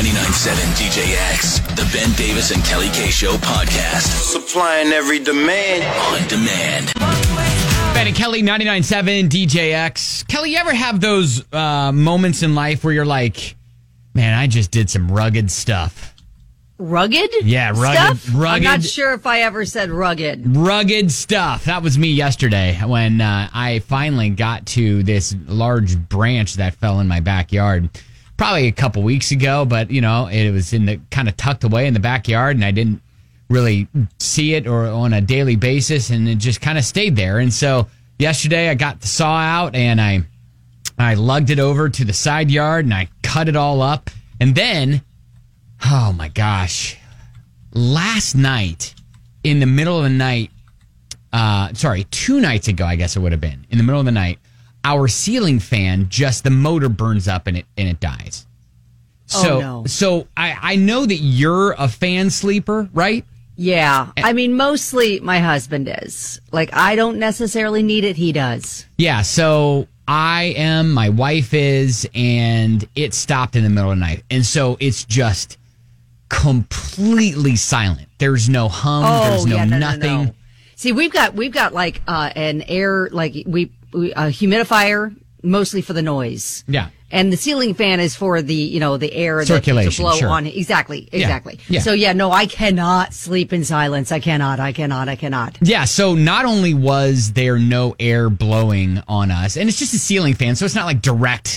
99.7 DJX, the Ben Davis and Kelly K Show podcast. Supplying every demand. On demand. Ben and Kelly, 99.7 DJX. Kelly, you ever have those moments in life where you're like, man, I just did some rugged stuff? Rugged? Yeah, stuff? rugged. I'm not sure if I ever said rugged. Rugged stuff. That was me yesterday when I finally got to this large branch that fell in my backyard. Probably a couple weeks ago, but, you know, it was in the kind of tucked away in the backyard, and I didn't really see it or on a daily basis, and it just kind of stayed there. And so yesterday I got the saw out, and I lugged it over to the side yard, and I cut it all up. And then, oh my gosh, last night, in the middle of the night, 2 nights ago, I guess it would have been, in the middle of the night, our ceiling fan, just the motor burns up and it dies. So, oh, no. So I know that you're a fan sleeper, right? Yeah. I mean, mostly my husband is. Like, I don't necessarily need it. He does. Yeah. So I am, my wife is, and it stopped in the middle of the night. And so it's just completely silent. There's no hum. There's no nothing. No. See, we've got like an air, like a humidifier, mostly for the noise. Yeah. And the ceiling fan is for the air circulation, to blow sure. on. Exactly. Yeah. So no, I cannot sleep in silence. I cannot. Yeah. So not only was there no air blowing on us, and it's just a ceiling fan, so it's not like direct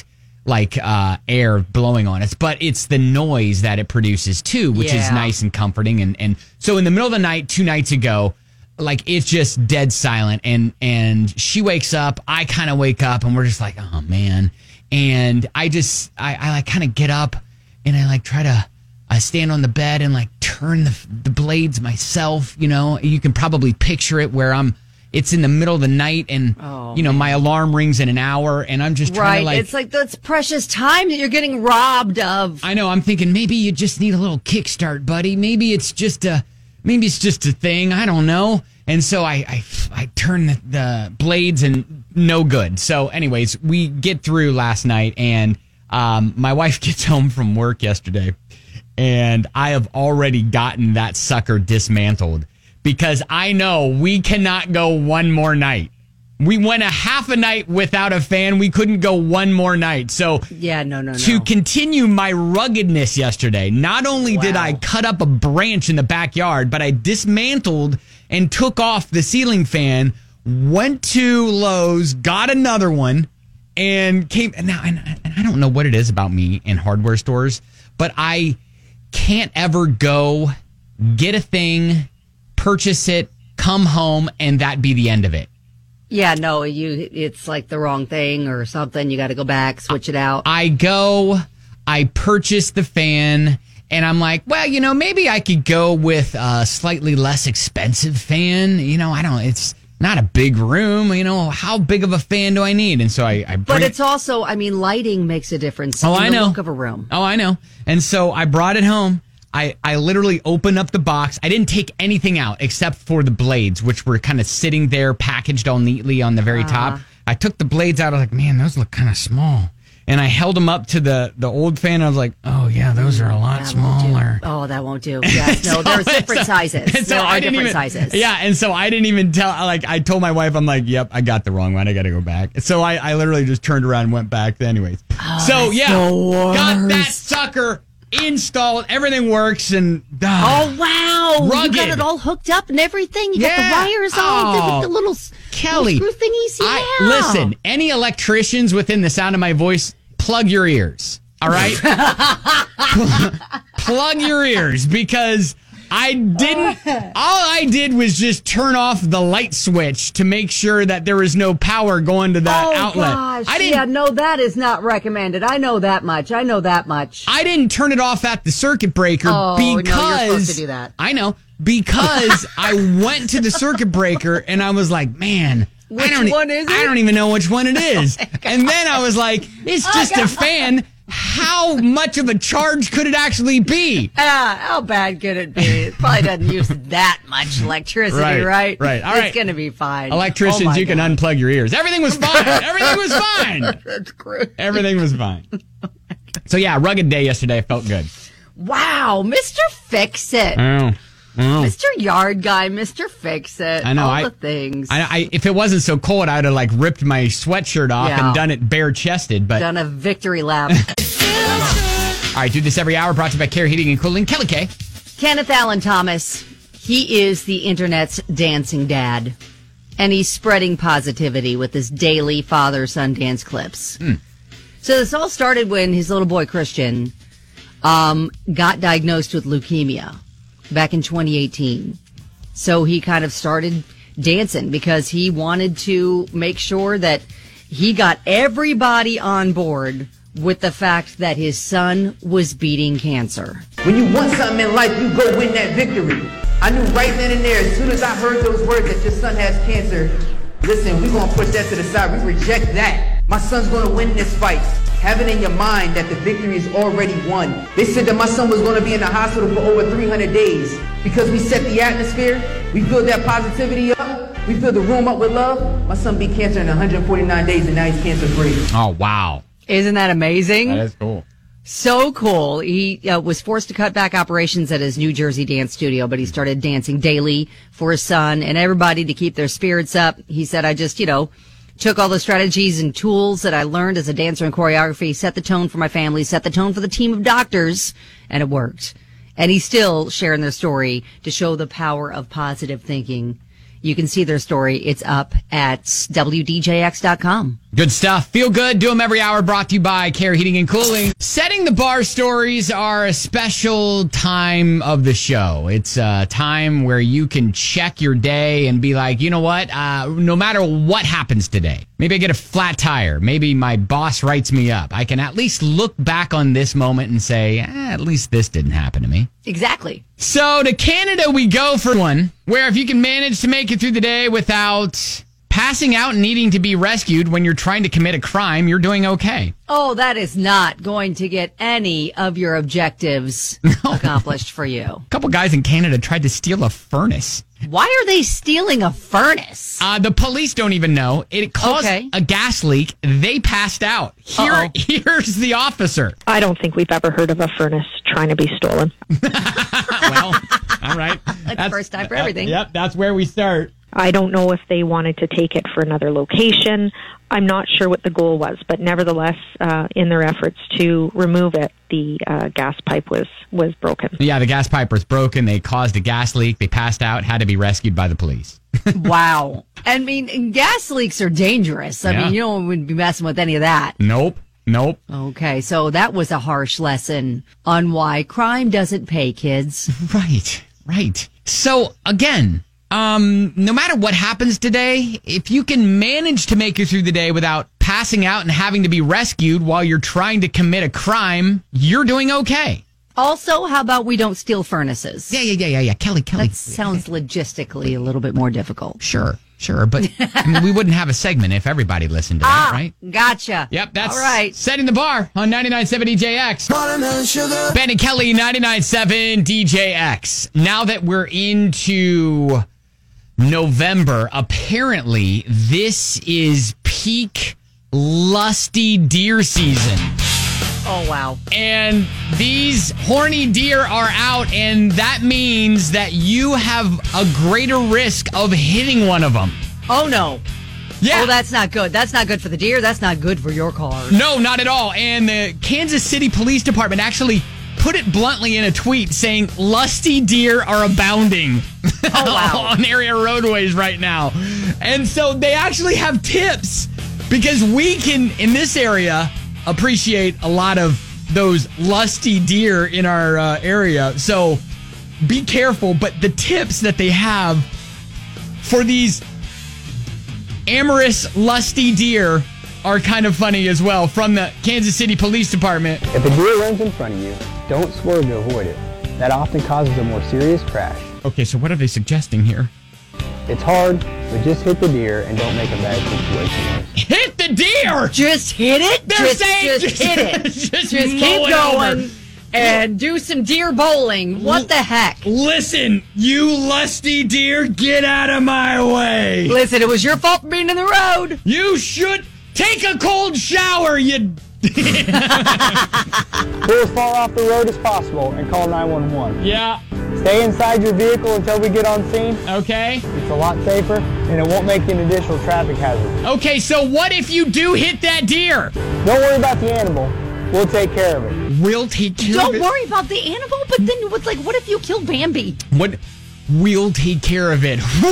air blowing on us, but it's the noise that it produces too, which is nice and comforting. And so in the middle of the night, 2 nights ago, like, it's just dead silent, and she wakes up, I kind of wake up, and we're just like, oh man. And I like kind of get up, and I like try to stand on the bed and like turn the blades myself. You know, you can probably picture it where it's in the middle of the night, and my alarm rings in an hour, and I'm just trying to like, it's like that's precious time that you're getting robbed of. I know. I'm thinking maybe you just need a little kickstart, buddy. Maybe it's just a thing. I don't know. And so I turn the blades, and no good. So anyways, we get through last night, and my wife gets home from work yesterday, and I have already gotten that sucker dismantled because I know we cannot go one more night. We went a half a night without a fan. We couldn't go one more night. So no. To continue my ruggedness yesterday, not only did I cut up a branch in the backyard, but I dismantled and took off the ceiling fan, went to Lowe's, got another one, and came. And I don't know what it is about me in hardware stores, but I can't ever go get a thing, purchase it, come home, and that be the end of it. Yeah, no, it's like the wrong thing or something. You got to go back, switch it out. I purchased the fan, and I'm like, well, maybe I could go with a slightly less expensive fan. It's not a big room. How big of a fan do I need? And so But it's also, lighting makes a difference in the look of a room. Oh, I know. And so I brought it home. I literally opened up the box. I didn't take anything out except for the blades, which were kind of sitting there packaged all neatly on the very top. I took the blades out. I was like, man, those look kind of small. And I held them up to the old fan. I was like, oh, yeah, those are a lot smaller. Oh, that won't do. Yes, no, there's different sizes. There are different sizes. Yeah, and so I didn't even tell. Like, I told my wife, I'm like, yep, I got the wrong one. I got to go back. So I literally just turned around and went back anyways. Got that sucker installed. Everything works. And oh, wow. Rugged. You got it all hooked up and everything. You got the wires all with the little Kelly, screw thingies. Yeah. Listen, any electricians within the sound of my voice, plug your ears. All right? Plug your ears, because all I did was just turn off the light switch to make sure that there was no power going to that outlet. Gosh. No, that is not recommended. I know that much. I didn't turn it off at the circuit breaker because no, you're supposed to do that. I know, because I went to the circuit breaker and I was like, man, which one is it? I don't even know which one it is. And then I was like, it's just a fan. How much of a charge could it actually be? How bad could it be? It probably doesn't use that much electricity, right? Right. All right. It's going to be fine. Electricians, you can unplug your ears. Everything was fine. That's great. Everything was fine. So, yeah, rugged day yesterday. Felt good. Wow, Mr. Fix-It. Oh. Mr. Yard Guy, Mr. Fix-It. I know. All the things. If it wasn't so cold, I'd have ripped my sweatshirt off and done it bare-chested. But done a victory lap. All right, do this every hour. Brought to you by Care Heating and Cooling. Kelly K. Kenneth Allen Thomas. He is the internet's dancing dad. And he's spreading positivity with his daily father-son dance clips. So this all started when his little boy, Christian, got diagnosed with leukemia back in 2018. So he kind of started dancing because he wanted to make sure that he got everybody on board with the fact that his son was beating cancer. When you want something in life, you go win that victory. I knew right then and there, as soon as I heard those words that your son has cancer, listen, we're going to push that to the side. We reject that. My son's going to win this fight. Have it in your mind that the victory is already won. They said that my son was going to be in the hospital for over 300 days. Because we set the atmosphere, we build that positivity up, we fill the room up with love. My son beat cancer in 149 days and now he's cancer free. Oh, wow. Isn't that amazing? That is cool. So cool. He was forced to cut back operations at his New Jersey dance studio, but he started dancing daily for his son and everybody to keep their spirits up. He said, I just, took all the strategies and tools that I learned as a dancer in choreography, set the tone for my family, set the tone for the team of doctors, and it worked. And he's still sharing their story to show the power of positive thinking. You can see their story. It's up at WDJX.com. Good stuff. Feel good. Do them every hour. Brought to you by Care Heating and Cooling. Setting the bar stories are a special time of the show. It's a time where you can check your day and be like, you know what? No matter what happens today, maybe I get a flat tire. Maybe my boss writes me up. I can at least look back on this moment and say, at least this didn't happen to me. Exactly. So to Canada we go for one, where if you can manage to make it through the day without passing out and needing to be rescued when you're trying to commit a crime, you're doing okay. Oh, that is not going to get any of your objectives accomplished for you. A couple guys in Canada tried to steal a furnace. Why are they stealing a furnace? The police don't even know. It caused a gas leak. They passed out. Here's the officer. I don't think we've ever heard of a furnace trying to be stolen. Well, all right. That's the first time for everything. Yep, that's where we start. I don't know if they wanted to take it for another location. I'm not sure what the goal was, but nevertheless, in their efforts to remove it, the gas pipe was broken. Yeah, the gas pipe was broken. They caused a gas leak. They passed out, had to be rescued by the police. Wow. I mean, gas leaks are dangerous. I mean, you don't want to be messing with any of that. Nope. Okay, so that was a harsh lesson on why crime doesn't pay, kids. Right. So, again, no matter what happens today, if you can manage to make it through the day without passing out and having to be rescued while you're trying to commit a crime, you're doing okay. Also, how about we don't steal furnaces? Yeah. Kelly. That sounds logistically a little bit more difficult. Sure. But we wouldn't have a segment if everybody listened to that, right? Gotcha. Yep, that's all right. Setting the bar on 99.7 DJX. Ben and Kelly, 99.7 DJX. Now that we're into November, apparently this is peak lusty deer season. Oh, wow. And these horny deer are out, and that means that you have a greater risk of hitting one of them. Oh, no. Yeah. Oh, that's not good. That's not good for the deer. That's not good for your car. No, not at all. And the Kansas City Police Department actually put it bluntly in a tweet saying lusty deer are abounding on area roadways right now. And so they actually have tips because we can, in this area, appreciate a lot of those lusty deer in our area. So be careful. But the tips that they have for these amorous, lusty deer are kind of funny as well from the Kansas City Police Department. If a deer runs in front of you, don't swerve to avoid it. That often causes a more serious crash. Okay, so what are they suggesting here? It's hard, but just hit the deer and don't make a bad situation worse. Hit the deer! Just hit it? They're saying just hit it. just keep going and do some deer bowling. What the heck? Listen, you lusty deer, get out of my way. Listen, it was your fault for being in the road. You should take a cold shower, you Pull as far off the road as possible and call 911. Yeah. Stay inside your vehicle until we get on scene. Okay. It's a lot safer, and it won't make an additional traffic hazard. Okay, so what if you do hit that deer? Don't worry about the animal. We'll take care of it. We'll take care of Don't it. worry about the animal, but then what if you kill Bambi? What? We'll take care of it. Oh,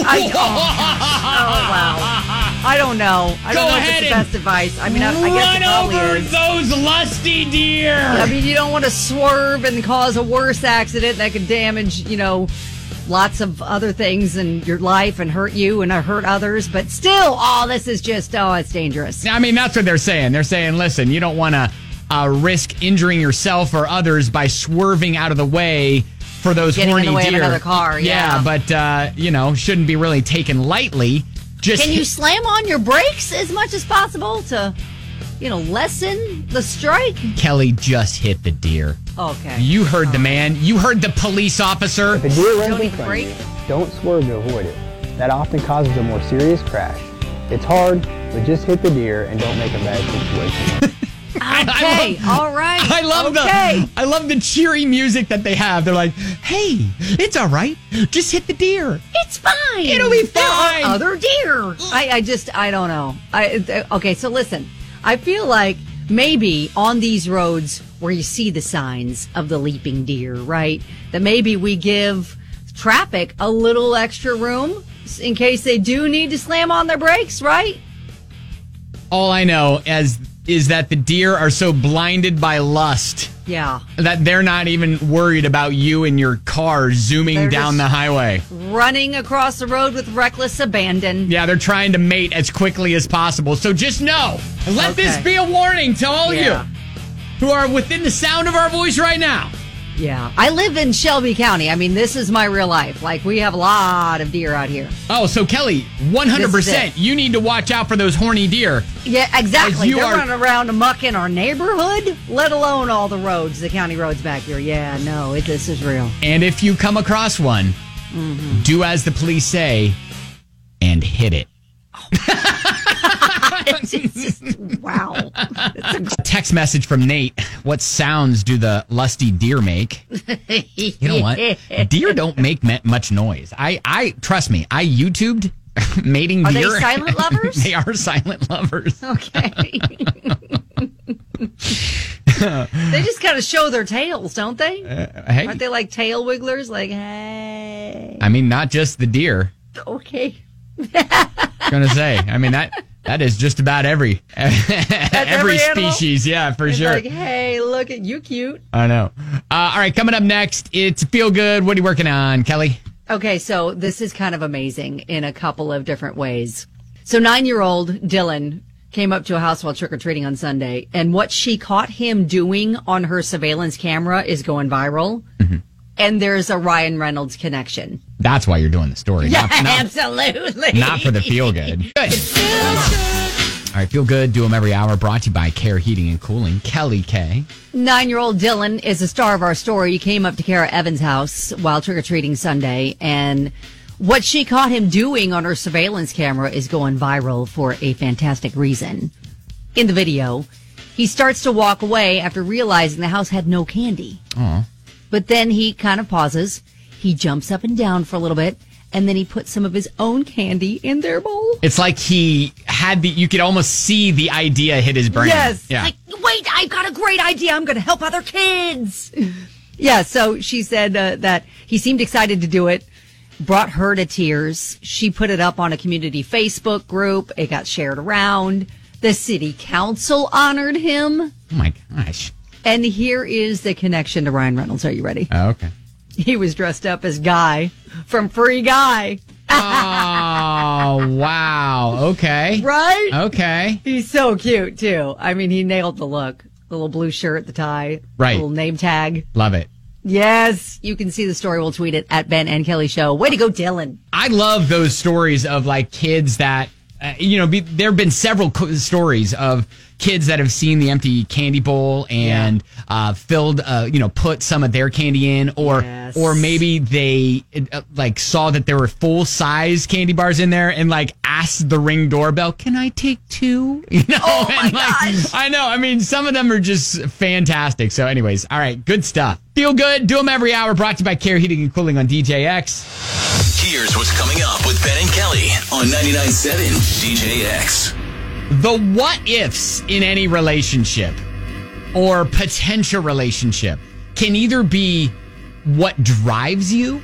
wow. I don't know. I don't know if it's the best advice. I mean, I guess it probably Run over is. those lusty deer. I mean, you don't want to swerve and cause a worse accident that could damage, lots of other things in your life and hurt you and hurt others. But still, this is just, it's dangerous. I mean, that's what they're saying. They're saying, listen, you don't want to risk injuring yourself or others by swerving out of the way for those Getting horny in the way deer. of another car, yeah. But, shouldn't be really taken lightly. Can you slam on your brakes as much as possible to, lessen the strike? Kelly just hit the deer. Okay. You heard the man. You heard the police officer. If a deer runs Don't in need to front of brake? you, don't swerve to avoid it. That often causes a more serious crash. It's hard, but just hit the deer and don't make a bad situation worse. Okay, all right. I love the cheery music that they have. They're like, "Hey, it's all right. Just hit the deer. It's fine. It'll be There fine." are other deer. I don't know. Okay, so listen. I feel like maybe on these roads where you see the signs of the leaping deer, right? That maybe we give traffic a little extra room in case they do need to slam on their brakes, right? All I know is that the deer are so blinded by lust Yeah. that they're not even worried about you and your car zooming They're down just the highway. Running across the road with reckless abandon. Yeah, they're trying to mate as quickly as possible. So just know, and let this be a warning to all Yeah. you who are within the sound of our voice right now. Yeah. I live in Shelby County. I mean, this is my real life. Like, we have a lot of deer out here. Oh, so Kelly, 100%, you need to watch out for those horny deer. Yeah, exactly. You They're are- running around amok in our neighborhood, let alone all the roads, the county roads back here. Yeah, no, this is real. And if you come across one, do as the police say and hit it. It's just, wow. Text message from Nate. What sounds do the lusty deer make? You know what? Deer don't make much noise. I trust me. I YouTubed mating Are deer. they silent lovers? They are silent lovers. Okay. They just kind of show their tails, don't they? Hey, Aren't they like tail wigglers? Like, hey. I mean, not just the deer. Okay. Gonna say. I mean that is just about every every animal? species. Yeah, for It's sure. like, hey, look at you, cute. I know. All right, coming up next, it's Feel Good. What are you working on, Kelly? Okay, so this is kind of amazing in a couple of different ways. So 9-year-old Dylan came up to a house while trick-or-treating on Sunday, and what she caught him doing on her surveillance camera is going viral. Mm-hmm. And there's a Ryan Reynolds connection. That's why you're doing the story. Yeah, not, absolutely. Not for the feel good. Good. All right, Feel Good, do them every hour, brought to you by Care Heating and Cooling. Kelly K. 9-year-old Dylan is the star of our story. He came up to Kara Evans' house while trick-or-treating Sunday, and what she caught him doing on her surveillance camera is going viral for a fantastic reason. In the video, he starts to walk away after realizing the house had no candy. Aw. But then he kind of pauses. He jumps up and down for a little bit, and then he puts some of his own candy in their bowl. It's like he had you could almost see the idea hit his brain. Yes. Yeah. Like, wait, I've got a great idea. I'm going to help other kids. Yeah, so she said that he seemed excited to do it, brought her to tears. She put it up on a community Facebook group. It got shared around. The city council honored him. Oh, my gosh. And here is the connection to Ryan Reynolds. Are you ready? Oh, okay. He was dressed up as Guy from Free Guy. Oh, wow. Okay. Right? Okay. He's so cute, too. I mean, he nailed the look. The little blue shirt, the tie. Right. Little name tag. Love it. Yes. You can see the story. We'll tweet it at Ben and Kelly Show. Way to go, Dylan. I love those stories of like kids that there have been several stories of kids that have seen the empty candy bowl and filled, put some of their candy in, or maybe they saw that there were full size candy bars in there and asked the Ring doorbell, "Can I take 2?" Oh my gosh! I know. I mean, some of them are just fantastic. So, anyways, all right, good stuff. Feel good. Do them every hour. Brought to you by Care Heating and Cooling on DJX. Here's what's coming up with Ben and Kelly on 99.7 DJX. The what ifs in any relationship or potential relationship can either be what drives you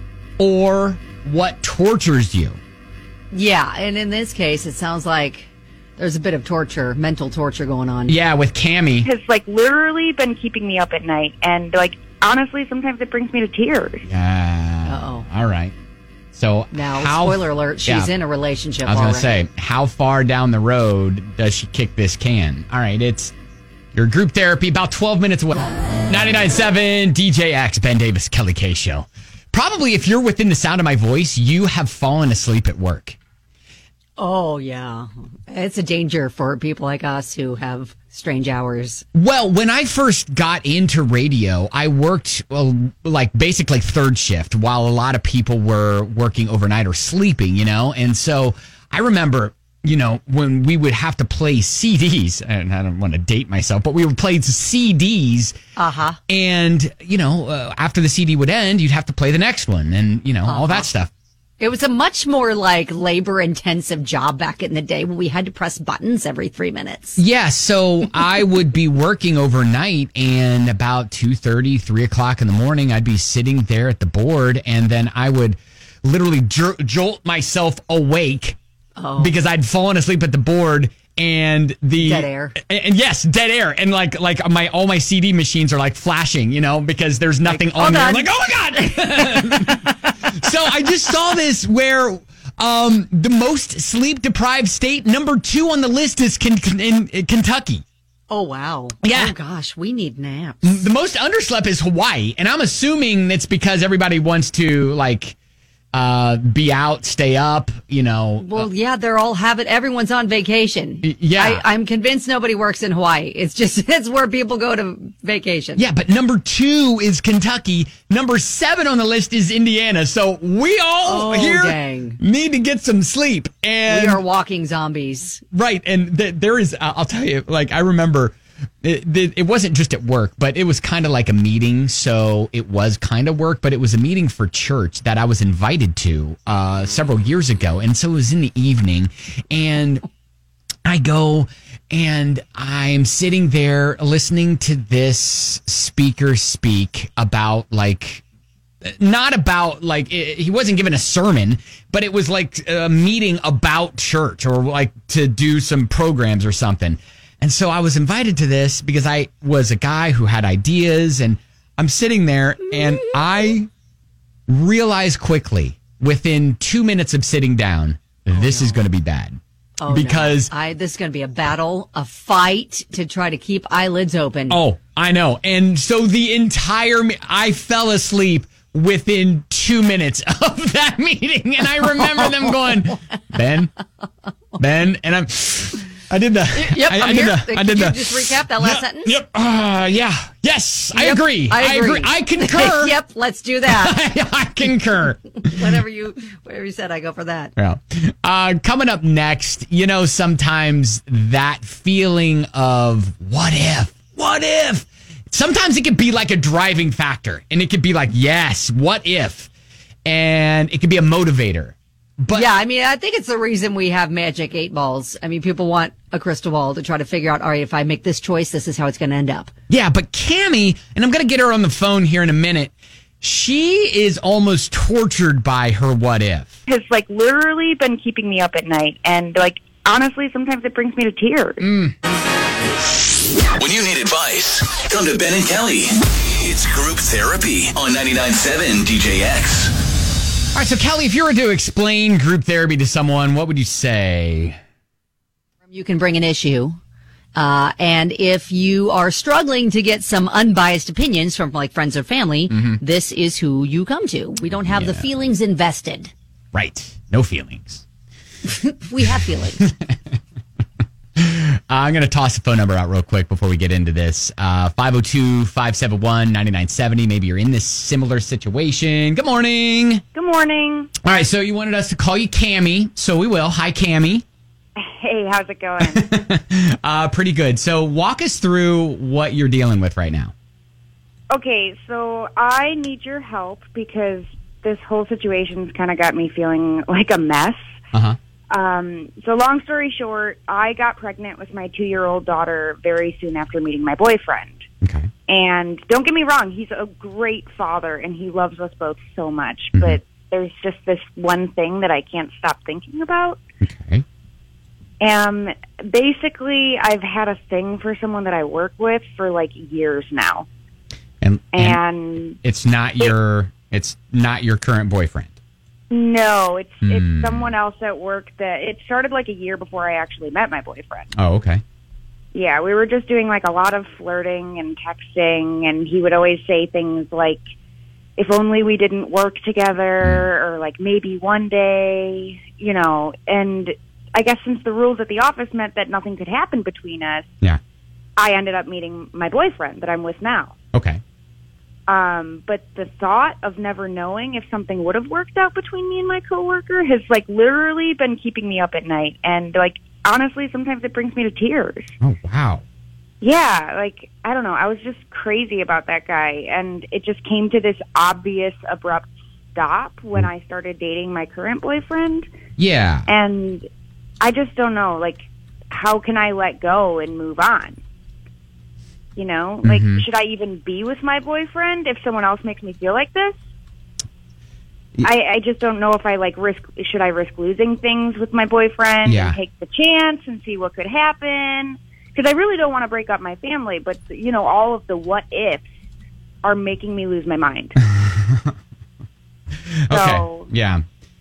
or what tortures you. Yeah, and in this case, it sounds like there's a bit of torture, mental torture going on. Yeah, with Cammie. Has literally been keeping me up at night, and honestly, sometimes it brings me to tears. Yeah. Uh-oh. All right. So now, spoiler alert, she's in a relationship. I was going to say, how far down the road does she kick this can? All right, it's your group therapy, about 12 minutes away. 99.7 DJX, Ben Davis, Kelly K Show. Probably if you're within the sound of my voice, you have fallen asleep at work. Oh, yeah. It's a danger for people like us who have strange hours. Well, when I first got into radio, I worked basically third shift while a lot of people were working overnight or sleeping, And so I remember, when we would have to play CDs, and I don't want to date myself, but we would play CDs. Uh-huh. And, after the CD would end, you'd have to play the next one and, all that stuff. It was a much more labor-intensive job back in the day when we had to press buttons every 3 minutes. Yeah, so I would be working overnight, and about 2:30, 3 o'clock in the morning, I'd be sitting there at the board, and then I would literally jolt myself awake because I'd fallen asleep at the board. And the dead air, and yes, dead air, and all my CD machines are flashing, because there's nothing on there. I'm like, oh my god! So I just saw this where the most sleep deprived state, number 2 on the list, is in Kentucky. Oh wow! Yeah. Oh gosh, we need naps. The most underslept is Hawaii, and I'm assuming it's because everybody wants to be out, stay up, Well, yeah, everyone's on vacation. Yeah. I'm convinced nobody works in Hawaii. It's where people go to vacation. Yeah, but number 2 is Kentucky. Number 7 on the list is Indiana. So we all need to get some sleep. And we are walking zombies. Right. And there is, I'll tell you, I remember it wasn't just at work, but it was kind of like a meeting. So it was kind of work, but it was a meeting for church that I was invited to several years ago. And so it was in the evening, and I go and I'm sitting there listening to this speaker speak about not about he wasn't giving a sermon, but it was a meeting about church or to do some programs or something. And so I was invited to this because I was a guy who had ideas, and I'm sitting there and I realized quickly within 2 minutes of sitting down, this is going to be bad. Oh, because this is going to be a battle, a fight to try to keep eyelids open. Oh, I know. And so I fell asleep within 2 minutes of that meeting. And I remember them going, Ben, and I did the. Yep, I I'm did here. the. I did the. Just recap that last sentence. Yep. Yeah. Yes. I agree. I agree. I concur. Yep. Let's do that. I concur. whatever you said, I go for that. Yeah. Coming up next, sometimes that feeling of what if. Sometimes it could be like a driving factor, and it could be yes, what if, and it could be a motivator. But yeah, I think it's the reason we have magic 8 balls. People want a crystal ball to try to figure out, all right, if I make this choice, this is how it's going to end up. Yeah, but Cammie, and I'm going to get her on the phone here in a minute, she is almost tortured by her what if. Has literally been keeping me up at night, and honestly, sometimes it brings me to tears. When you need advice, come to Ben and Kelly. It's group therapy on 99.7 DJX. All right, so Kelly, if you were to explain group therapy to someone, what would you say? You can bring an issue. And if you are struggling to get some unbiased opinions from friends or family, this is who you come to. We don't have the feelings invested. Right. No feelings. We have feelings. I'm going to toss a phone number out real quick before we get into this. 502-571-9970. Maybe you're in this similar situation. Good morning. Good morning. All right, so you wanted us to call you Cammie, so we will. Hi, Cammie. Hey, how's it going? Pretty good. So walk us through what you're dealing with right now. Okay, so I need your help because this whole situation's kind of got me feeling like a mess. Uh-huh. So long story short, I got pregnant with my 2-year-old daughter very soon after meeting my boyfriend. Okay. And don't get me wrong, he's a great father and he loves us both so much. Mm-hmm. But there's just this one thing that I can't stop thinking about. Okay. Basically, I've had a thing for someone that I work with for like years now. And it's not your current boyfriend. No, it's someone else at work that it started like a year before I actually met my boyfriend. Oh, okay. Yeah, we were just doing like a lot of flirting and texting, and he would always say things like, if only we didn't work together, or like maybe one day, you know. And I guess since the rules at the office meant that nothing could happen between us, yeah, I ended up meeting my boyfriend that I'm with now. Okay. But the thought of never knowing if something would have worked out between me and my coworker has like literally been keeping me up at night. And like, honestly, sometimes it brings me to tears. Oh, wow. Yeah. Like, I don't know. I was just crazy about that guy. And it just came to this obvious, abrupt stop when I started dating my current boyfriend. Yeah. And I just don't know, like, how can I let go and move on? You know, like, should I even be with my boyfriend if someone else makes me feel like this? I just don't know if I, like, should I risk losing things with my boyfriend and take the chance and see what could happen? Because I really don't want to break up my family, but, you know, all of the what ifs are making me lose my mind. Okay, yeah.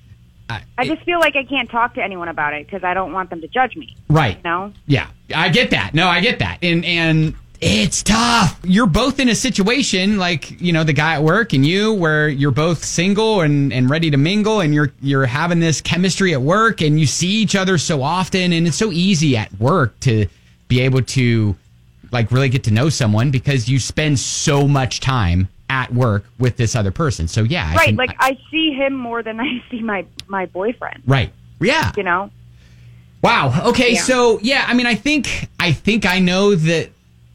I just feel like I can't talk to anyone about it because I don't want them to judge me. Right. You know? Yeah, I get that. No, I get that. And it's tough. You're both in a situation like, you know, the guy at work and you, where you're both single and ready to mingle, and you're having this chemistry at work, and you see each other so often, and it's so easy at work to be able to like really get to know someone because you spend so much time at work with this other person. So yeah. Right. I see him more than I see my boyfriend. Right. Yeah. You know? Wow. Okay. Yeah. So yeah, I mean, I think I know that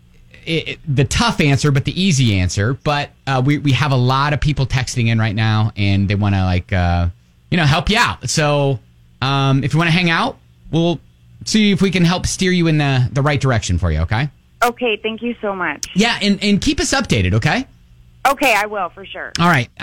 the tough answer, but the easy answer. But we have a lot of people texting in right now, and they want to help you out. So if you want to hang out, we'll see if we can help steer you in the right direction for you. Okay. Okay. Thank you so much. Yeah, and keep us updated. Okay. Okay, I will for sure. All right,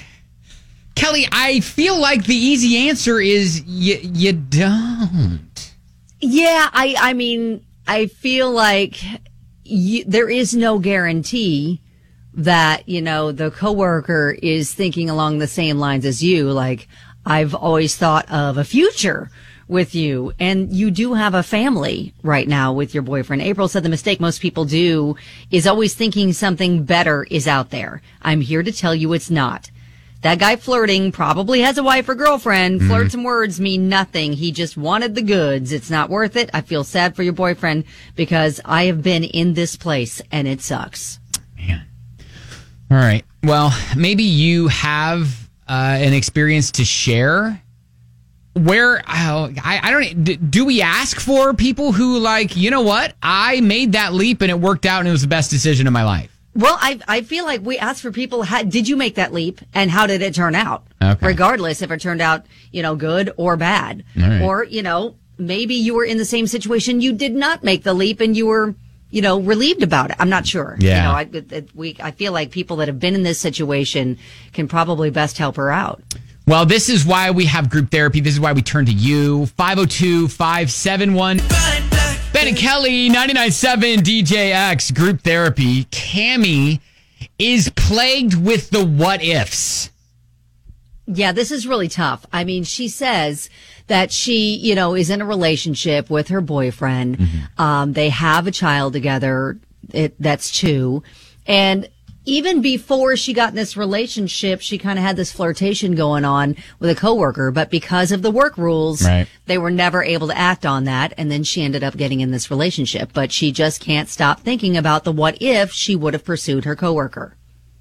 Kelly, I feel like the easy answer is you don't. Yeah, I mean, I feel like there is no guarantee that, you know, the coworker is thinking along the same lines as you. Like, I've always thought of a future with you, and you do have a family right now with your boyfriend. April said the mistake most people do is always thinking something better is out there. I'm here to tell you it's not. That guy flirting probably has a wife or girlfriend. Flirts and words mean nothing. He just wanted the goods. It's not worth it. I feel sad for your boyfriend because I have been in this place and it sucks. Man. All right. Well, maybe you have an experience to share. Where I don't, do we ask for people who, like, you know what, I made that leap and it worked out and it was the best decision of my life? Well, I feel like we ask for people, did you make that leap and how did it turn out? Okay. Regardless if it turned out, you know, good or bad. Right. Or, you know, maybe you were in the same situation, you did not make the leap and you were, you know, relieved about it. I'm not sure. Yeah. You know, I feel like people that have been in this situation can probably best help her out. Well, this is why we have group therapy. This is why we turn to you. 502-571. Ben and Kelly, 99.7 DJX, group therapy. Cammie is plagued with the what ifs. Yeah, this is really tough. I mean, she says that she, you know, is in a relationship with her boyfriend. They have a child together. That's 2. And even before she got in this relationship, she kind of had this flirtation going on with a coworker, but because of the work rules, Right. they were never able to act on that. And then she ended up getting in this relationship, but she just can't stop thinking about the what if she would have pursued her coworker.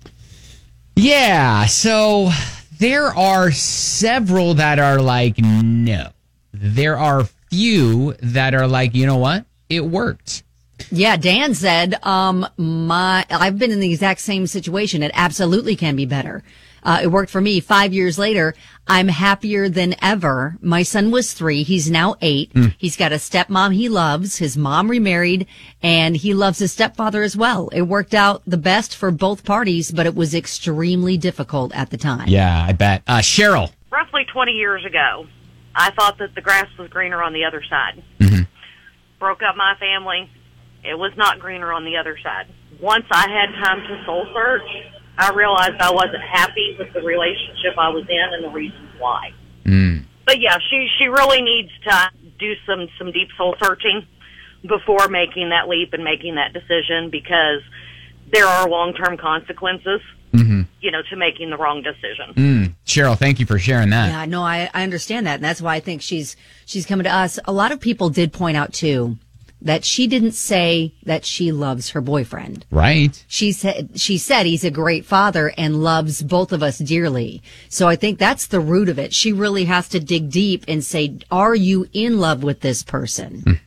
Yeah, so there are several that are like, no. There are few that are like, you know what? It worked. Yeah, Dan said, I've been in the exact same situation. It absolutely can be better. It worked for me. 5 years later, I'm happier than ever. My son was 3. He's now 8. He's got a stepmom he loves. His mom remarried, and he loves his stepfather as well. It worked out the best for both parties, but it was extremely difficult at the time. Yeah, I bet. Cheryl. Roughly 20 years ago, I thought that the grass was greener on the other side. Broke up my family. It was not greener on the other side. Once I had time to soul search, I realized I wasn't happy with the relationship I was in and the reasons why. But yeah, she really needs to do some deep soul searching before making that leap and making that decision, because there are long-term consequences, to making the wrong decision. Cheryl, thank you for sharing that. Yeah, no, I understand that. And that's why I think she's coming to us. A lot of people did point out, too, that she didn't say that she loves her boyfriend. Right. She said he's a great father and loves both of us dearly. So I think that's the root of it. She really has to dig deep and say, are you in love with this person?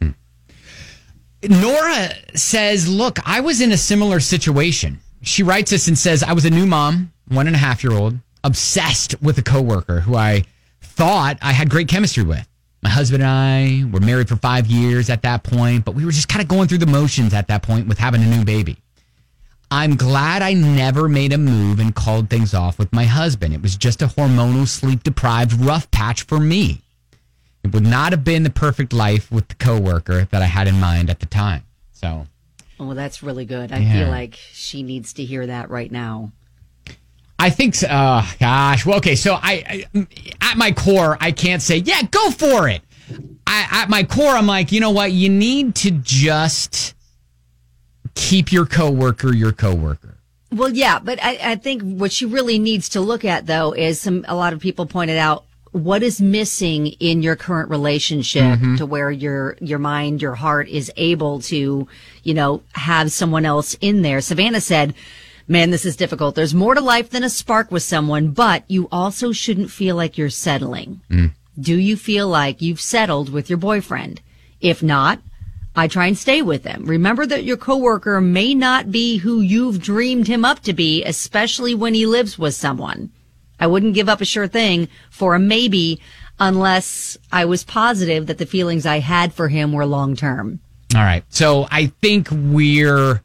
Nora says, look, I was in a similar situation. She writes us and says, I was a new mom, 1.5-year-old, obsessed with a coworker who I thought I had great chemistry with. My husband and I were married for 5 years at that point, but we were just kind of going through the motions at that point with having a new baby. I'm glad I never made a move and called things off with my husband. It was just a hormonal, sleep-deprived rough patch for me. It would not have been the perfect life with the coworker that I had in mind at the time. So, well, that's really good. I feel like she needs to hear that right now. I think so. Gosh. Well, okay. So I at my core, I can't say, yeah, go for it. At my core, I'm like, you know what? You need to just keep your coworker your coworker. Well, yeah, but I think what she really needs to look at, though, is a lot of people pointed out, what is missing in your current relationship to where your mind, your heart is able to, have someone else in there. Savannah said, man, this is difficult. There's more to life than a spark with someone, but you also shouldn't feel like you're settling. Do you feel like you've settled with your boyfriend? If not, I try and stay with him. Remember that your coworker may not be who you've dreamed him up to be, especially when he lives with someone. I wouldn't give up a sure thing for a maybe unless I was positive that the feelings I had for him were long term. All right. So I think we're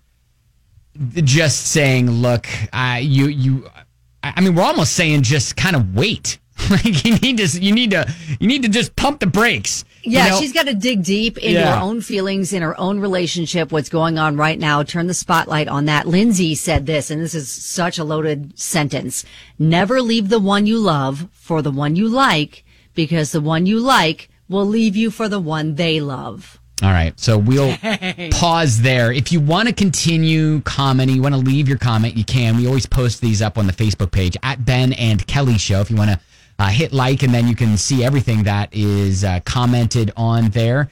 just saying, look, we're almost saying just kind of wait. Like you need to just pump the brakes. Yeah, she's got to dig deep into her own feelings, in her own relationship, what's going on right now, turn the spotlight on that. Lindsay said this, and this is such a loaded sentence. Never leave the one you love for the one you like, because the one you like will leave you for the one they love. All right, so we'll pause there. If you want to continue commenting, you want to leave your comment, you can. We always post these up on the Facebook page at Ben and Kelly Show. If you want to hit like, and then you can see everything that is commented on there.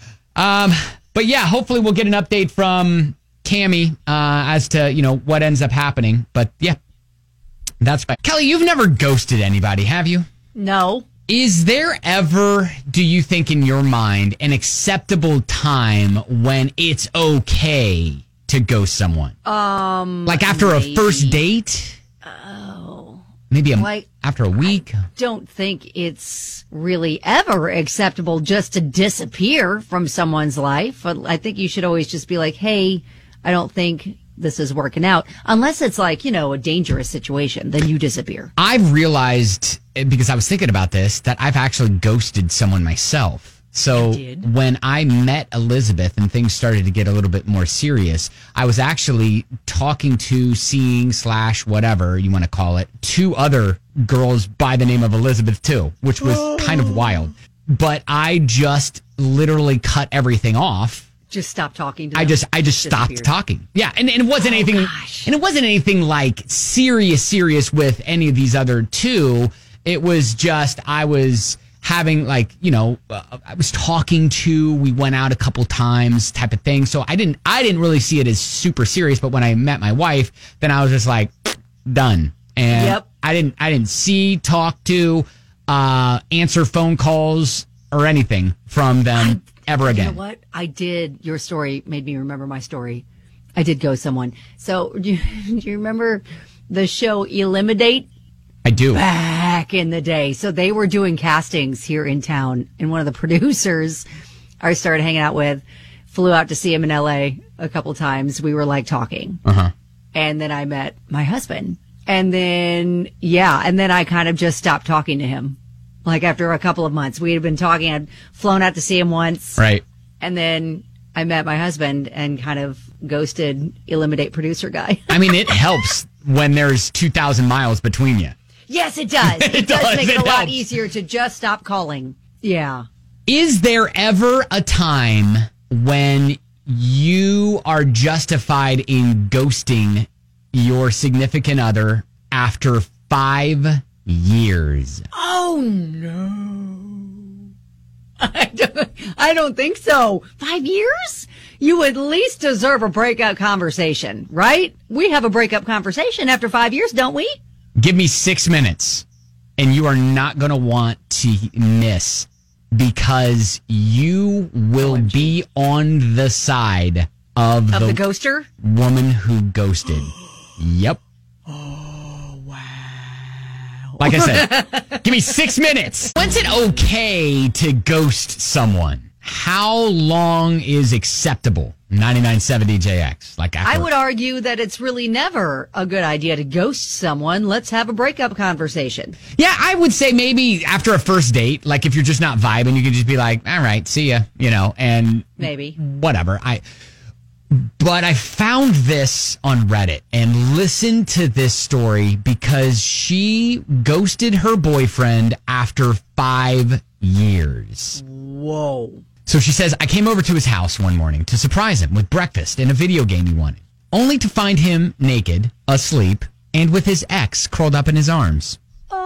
But yeah, hopefully we'll get an update from Tammy as to what ends up happening. But yeah, that's fine. Kelly, you've never ghosted anybody, have you? No. Is there ever, do you think in your mind, an acceptable time when it's okay to ghost someone? Like after a first date? Oh. Maybe after a week? I don't think it's really ever acceptable just to disappear from someone's life. I think you should always just be like, hey, I don't think this is working out. Unless it's like, a dangerous situation, then you disappear. I've realized, because I was thinking about this, that I've actually ghosted someone myself. So when I met Elizabeth and things started to get a little bit more serious, I was actually talking to, seeing / whatever you want to call it, 2 other girls by the name of Elizabeth too, which was kind of wild. But I just literally cut everything off Just stop talking to them. I just stopped talking. Yeah, and it wasn't anything. Gosh. And it wasn't anything like serious with any of these other two. It was just I was having I was talking to. We went out a couple times, type of thing. So I didn't really see it as super serious. But when I met my wife, then I was just like done. And I didn't see, talk to, answer phone calls or anything from them ever again. You know what? I did. Your story made me remember my story. I did ghost someone. So do you remember the show Eliminate? I do. Back in the day. So they were doing castings here in town, and one of the producers I started hanging out with flew out to see him in LA a couple times. We were like talking. Uh-huh. And then I met my husband. And then, and then I kind of just stopped talking to him. Like after a couple of months, we had been talking. I'd flown out to see him once. Right. And then I met my husband and kind of ghosted Eliminate producer guy. I mean, it helps when there's 2,000 miles between you. Yes, it does. It does make it a lot helps. easier to just stop calling. Yeah. Is there ever a time when you are justified in ghosting your significant other after 5 years? Oh, no. I don't think so. 5 years? You at least deserve a breakup conversation, right? We have a breakup conversation after 5 years, don't we? Give me 6 minutes, and you are not going to want to miss, because you will be on the side of the ghoster woman who ghosted. Yep. Oh, wow. Like I said, give me 6 minutes. When's it okay to ghost someone? How long is acceptable? 99.7 DJX. I would argue that it's really never a good idea to ghost someone. Let's have a breakup conversation. Yeah, I would say maybe after a first date, like if you're just not vibing, you can just be like, all right, see ya, and maybe whatever. But I found this on Reddit and listened to this story because she ghosted her boyfriend after 5 years. Whoa. So she says, I came over to his house one morning to surprise him with breakfast and a video game he wanted, only to find him naked, asleep, and with his ex curled up in his arms.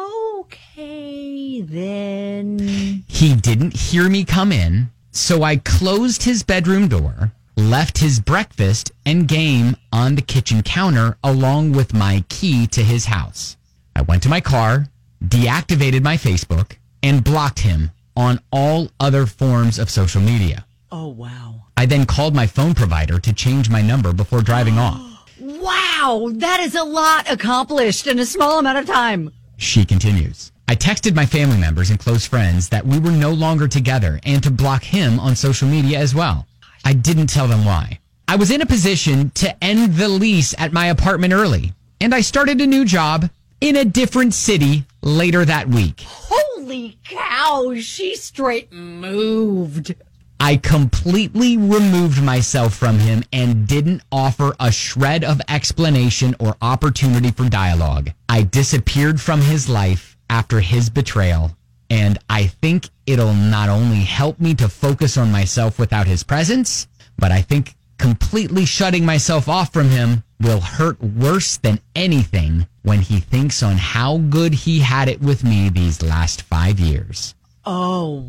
Okay, then. He didn't hear me come in, so I closed his bedroom door, left his breakfast and game on the kitchen counter along with my key to his house. I went to my car, deactivated my Facebook, and blocked him on all other forms of social media. Oh, wow. I then called my phone provider to change my number before driving off. Wow, that is a lot accomplished in a small amount of time. She continues. I texted my family members and close friends that we were no longer together and to block him on social media as well. I didn't tell them why. I was in a position to end the lease at my apartment early, and I started a new job in a different city later that week. Holy cow, she straight moved. I completely removed myself from him and didn't offer a shred of explanation or opportunity for dialogue. I disappeared from his life after his betrayal, and I think it'll not only help me to focus on myself without his presence, but I think completely shutting myself off from him will hurt worse than anything when he thinks on how good he had it with me these last 5 years. Oh,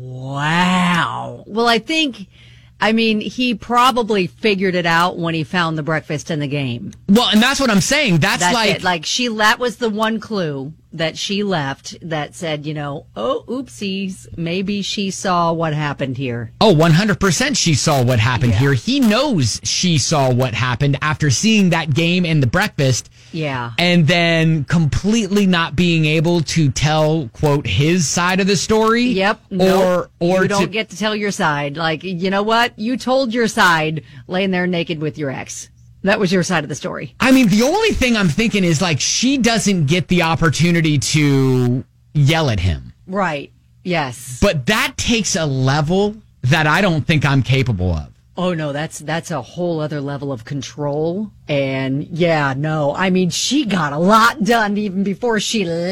wow. Well, he probably figured it out when he found the breakfast and the game. Well, and that's what I'm saying. That's like it. That was the one clue that she left that said, oh, oopsies, maybe she saw what happened here. Oh, 100% she saw what happened here. He knows she saw what happened after seeing that game and the breakfast. Yeah. And then completely not being able to tell, quote, his side of the story. Yep. Or you don't get to tell your side. You know what? You told your side laying there naked with your ex. That was your side of the story. I mean, the only thing I'm thinking is she doesn't get the opportunity to yell at him. Right. Yes. But that takes a level that I don't think I'm capable of. Oh, no, that's a whole other level of control. And she got a lot done even before she left.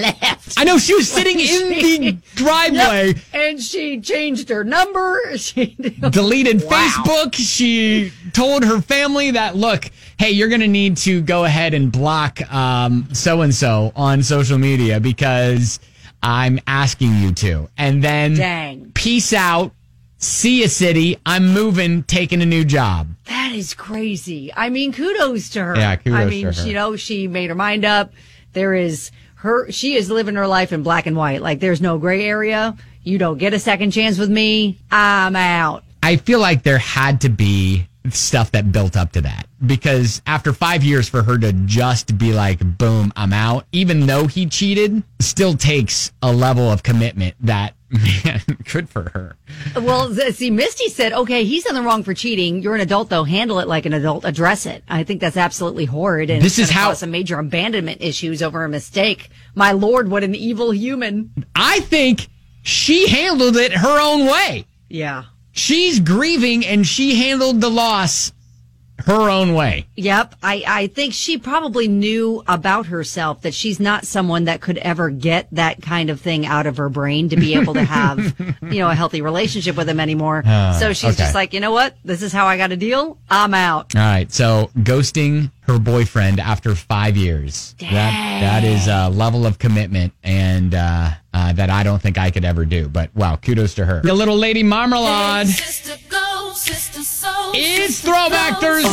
I know she was sitting in the driveway. Yep. And she changed her number. She deleted Facebook. She told her family that, look, hey, you're going to need to go ahead and block so-and-so on social media because I'm asking you to. And then peace out. See ya, city. I'm moving, taking a new job. That is crazy. I mean, kudos to her. Yeah, kudos to her. I mean, she made her mind up. She is living her life in black and white. Like, there's no gray area. You don't get a second chance with me. I'm out. I feel like there had to be stuff that built up to that, because after 5 years for her to just be like, boom, I'm out, even though he cheated, still takes a level of commitment that, man, good for her. Well, see, Misty said, okay, he's in the wrong for cheating. You're an adult, though. Handle it like an adult. Address it. I think that's absolutely horrid. And this is how some major abandonment issues over a mistake. My Lord, what an evil human. I think she handled it her own way. Yeah. She's grieving and she handled the loss her own way. Yep. I think she probably knew about herself that she's not someone that could ever get that kind of thing out of her brain to be able to have, a healthy relationship with him anymore. So she's just like, you know what? This is how I got to deal. I'm out. All right. So ghosting her boyfriend after 5 years. That is a level of commitment and that I don't think I could ever do. But wow, kudos to her. The little lady marmalade. Hey, sister, go, sister, soul, it's sister, Throwback go, Thursday.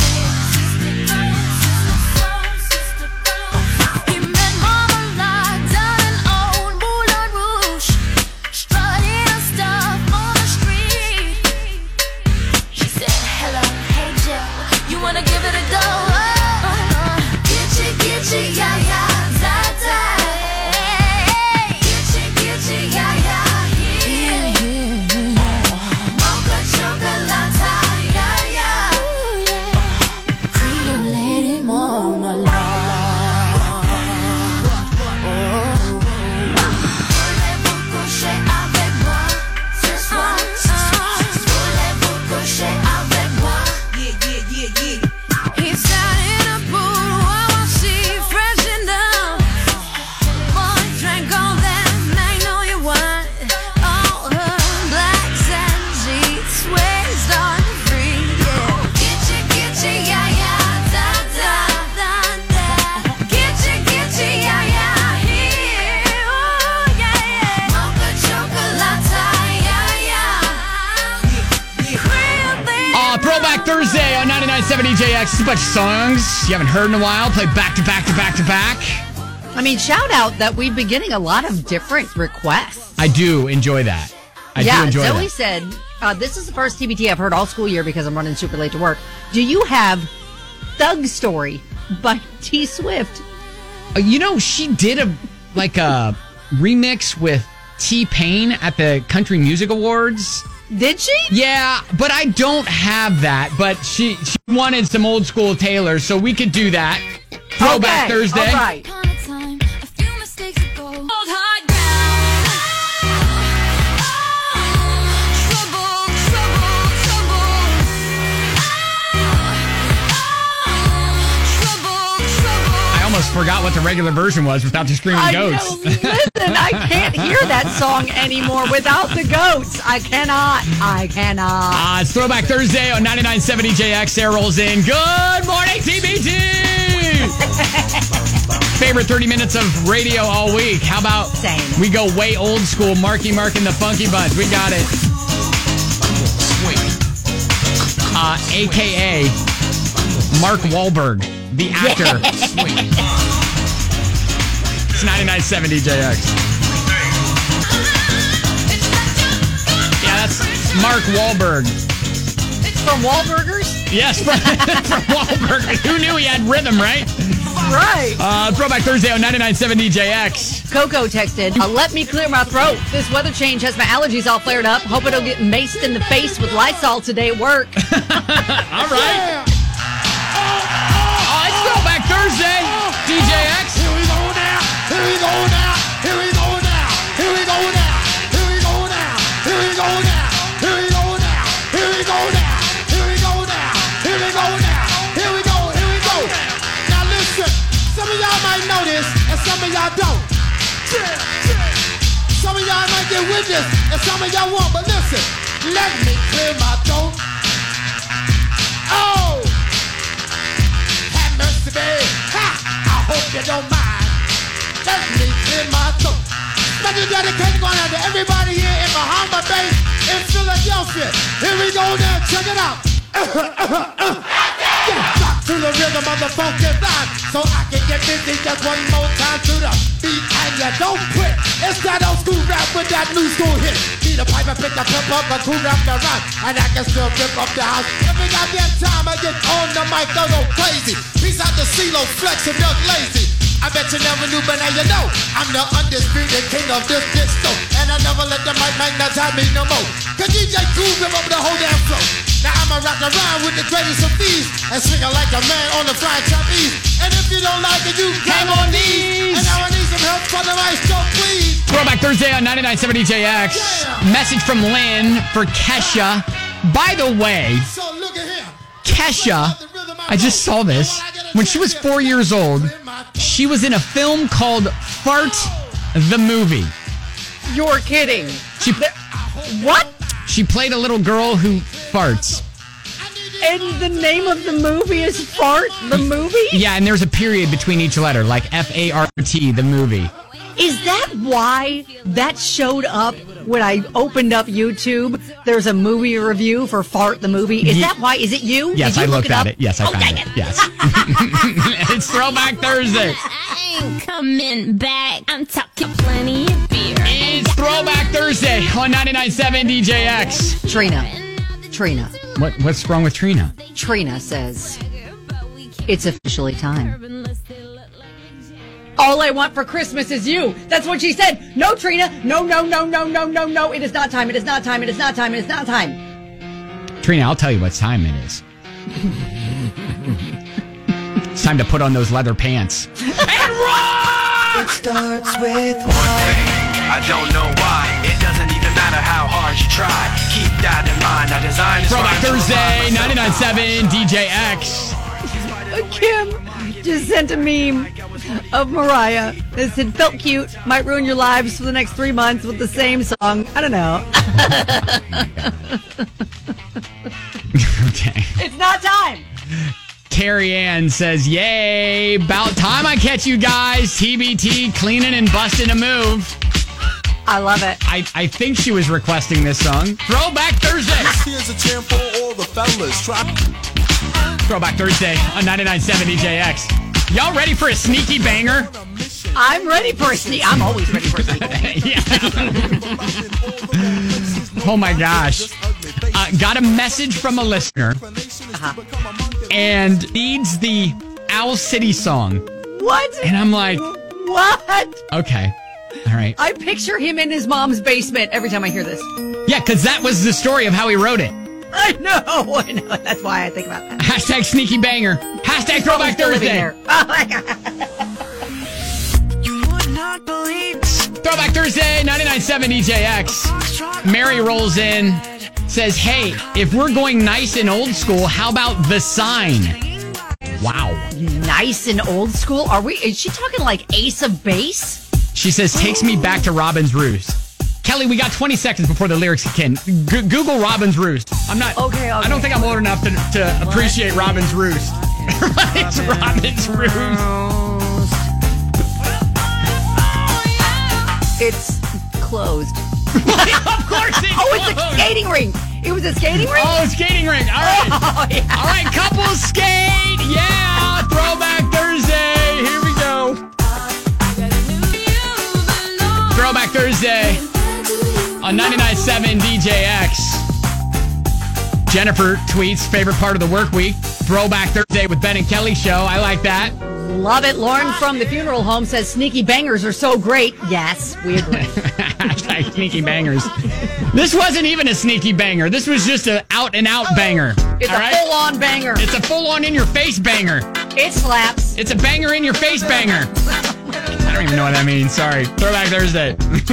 Thursday on 99.7 DJX. It's a bunch of songs you haven't heard in a while. Play back to back to back to back. I mean, shout out that we've been getting a lot of different requests. I do enjoy that. I do enjoy Zoe that. said, this is the first TBT I've heard all school year because I'm running super late to work. Do you have Thug Story by T Swift? She did a remix with T-Pain at the Country Music Awards. Did she? Yeah, but I don't have that. But she wanted some old school Taylor, so we could do that. Throwback Thursday. All right. I almost forgot what the regular version was without the screaming goats. Listen, I can't hear that song anymore without the goats. I cannot. It's Throwback Thursday on 99.7 DJX. Sarah rolls in. Good morning, TBT! Favorite 30 minutes of radio all week. How about we go way old school? Marky Mark and the Funky Bunch. We got it. A.K.A. Mark Wahlberg, the actor. It's 99.7 DJX. Yeah, that's Mark Wahlberg. From Wahlburgers? Yes, from Wahlburgers. Who knew he had rhythm, right? Right. Throwback Thursday on 99.7 DJX. Coco texted, let me clear my throat. This weather change has my allergies all flared up. Hope I don't get maced in the face with Lysol today at work. All right. It's Throwback Thursday, DJX. Here we go now. Here we go now. Here we go now. Here we go now. Here we go now. Here we go now. Here we go now. Here we go now. Here we go now. Here we go now. Here we go. Here we go. Now listen. Some of y'all might know this, and some of y'all don't. Some of y'all might get with this, and some of y'all won't, but listen. Let me clear my throat. Oh! Have mercy, babe. Ha! I hope you don't mind. Let me clear my throat. Special dedication going out to everybody here in Bahama Bay, in Philadelphia. Here we go now, check it out. Rock to the rhythm of the funky rhyme, so I can get busy just one more time to the beat, and you don't quit. It's that old school rap with that new school hit. Need a pipe and pick the pep up, a cool rap the rhyme, and I can still rip up the house. Every goddamn time I get on the mic, I go crazy. Peace out to CeeLo, Flex, and Doug Lazy. I bet you never knew, but now you know I'm the undisputed king of this disco, and I never let the mic magnetize me no more. Cause DJ Cool rip up the whole damn flow. Now I'ma rock around with the greatest of these, and swing it like a man on the flying trapeze. And if you don't like it, you hang on these. And now I need some help from the maestro, please. Throwback Thursday on 99.7 DJX. Yeah. Message from Lynn for Kesha. By the way, so look at here. Kesha, I just saw this. When she was 4 years old, she was in a film called Fart the Movie. You're kidding. What? She played a little girl who farts. And the name of the movie is Fart the Movie? Yeah, and there's a period between each letter, like F-A-R-T, the movie. Is that why that showed up when I opened up YouTube? There's a movie review for Fart the Movie. Is that why? Is it you? Yes, Did you I looked at it. Yes, I found dang it. Yes. It's Throwback Thursday. I ain't coming back. I'm talking plenty of beer. It's Throwback Thursday on 99.7 DJX. Trina. What's wrong with Trina? Trina says, it's officially time. All I want for Christmas is you. That's what she said. No, Trina. No. It is not time. It is not time. It is not time. It is not time. Trina, I'll tell you what time it is. It's time to put on those leather pants. And rock! It starts with one thing. I don't know why. It doesn't even matter how hard you try. Keep that in mind. I designed this. Throwback Thursday, 99.7 DJX. Kim just sent a meme of Mariah that said, felt cute, might ruin your lives for the next 3 months with the same song. I don't know. Okay. It's not time. Carrie Ann says, yay, about time I catch you guys. TBT, cleaning and busting a move. I love it. I think she was requesting this song. Throwback Thursday. Here's a jam for all the fellas. Throwback Thursday on 99.7 DJX. Y'all ready for a sneaky banger? I'm ready for a sneak. I'm always ready for a sneak. Yeah. Oh my gosh. Got a message from a listener and needs the Owl City song. What? And I'm like, what? Okay. All right. I picture him in his mom's basement every time I hear this. Yeah, because that was the story of how he wrote it. I know. That's why I think about that. Hashtag sneaky banger. Hashtag Throwback Thursday. Oh my God. You would not believe. Throwback Thursday, 99.7 DJX. Mary rolls in, says, hey, if we're going nice and old school, how about The Sign? Wow. Nice and old school? Is she talking like Ace of Base? She says, takes me back to Robin's Roost. Kelly, we got 20 seconds before the lyrics kick in. Google Robin's Roost. I'm not. Okay. I don't think I'm old enough to appreciate Robin's Roost. It's Robin's Roost. It's closed. Of course it's closed. It's a skating rink. It was a skating rink? Oh, skating rink. All right. Oh, yeah. All right, couples skate. Yeah. Throwback Thursday. Here we go. Throwback Thursday on 99.7 DJX. Jennifer tweets, favorite part of the work week, Throwback Thursday with Ben and Kelly show. I like that. Love it. Lauren from the funeral home says sneaky bangers are so great. Yes, we agree. Hashtag sneaky bangers. This wasn't even a sneaky banger. This was just an out-and-out banger. It's a full-on banger. It's a full-on in-your-face banger. It slaps. It's a banger-in-your-face banger. I don't even know what that means. Sorry. Throwback Thursday.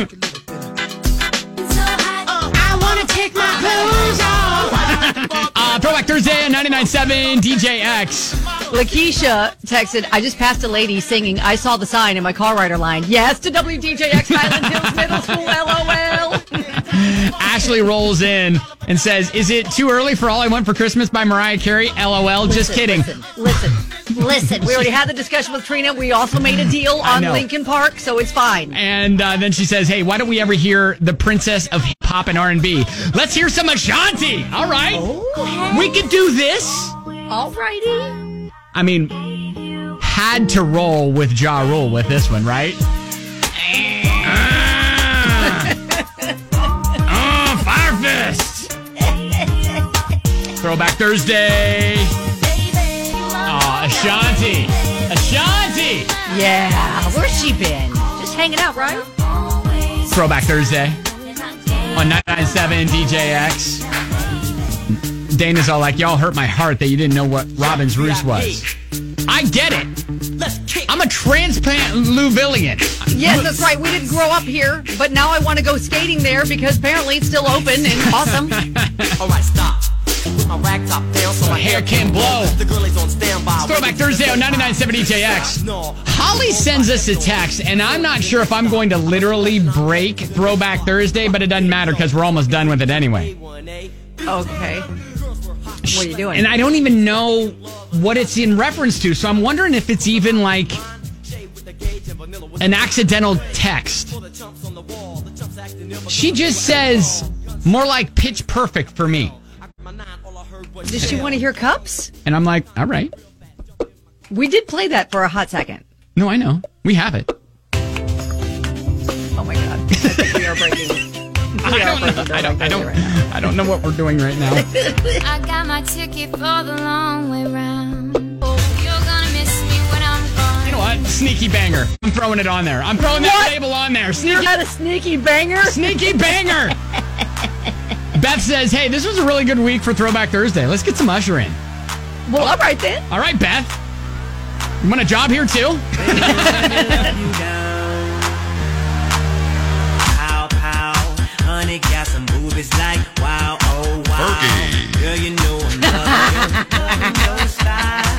I want to take my clothes off. Throwback Thursday on 99.7 DJX. Lakeisha texted, I just passed a lady singing, I saw the sign in my car rider line. Yes to WDJX Highland Hills Middle School, LOL. Ashley rolls in and says, is it too early for All I Want for Christmas by Mariah Carey? LOL. Just kidding. Listen. We already had the discussion with Trina. We also made a deal on Lincoln Park, so it's fine. And then she says, hey, why don't we ever hear the princess of hip hop and R&B? Let's hear some Ashanti. All right. Oh. We could do this. All righty. I mean, had to roll with Ja Rule with this one, right? Fire Fist. Throwback Thursday. Ashanti. Yeah, where's she been? Just hanging out, right? Throwback Thursday on 99.7 DJX. Dana's all like, y'all hurt my heart that you didn't know what Robin's Roost was. I get it. I'm a transplant Louisvillian. Yes, that's right. We didn't grow up here, but now I want to go skating there because apparently it's still open and awesome. All right, stop. My rag top down so my hair can blow. The girl is on standby. Throwback Thursday on 99.7 DJX. Holly sends us a text, and I'm not sure if I'm going to literally break Throwback Thursday, but it doesn't matter because we're almost done with it anyway. Okay. What are you doing? And I don't even know what it's in reference to, so I'm wondering if it's even like an accidental text. She just says, more like Pitch Perfect for me. Does she want to hear Cups? And I'm like, all right. We did play that for a hot second. No, I know. We have it. Oh my God. I think we are breaking. I don't know what we're doing right now. I got my ticket for the long way round. You're gonna miss me when I'm gone. You know what? Sneaky banger. I'm throwing it on there. I'm throwing that label on there. You got a sneaky banger? Sneaky banger. Beth says, hey, this was a really good week for Throwback Thursday. Let's get some Usher in. Well, all right then. All right, Beth. You want a job here too? Honey got some boobies like wow, oh wow. Fergie. Girl, you know I'm loving your style.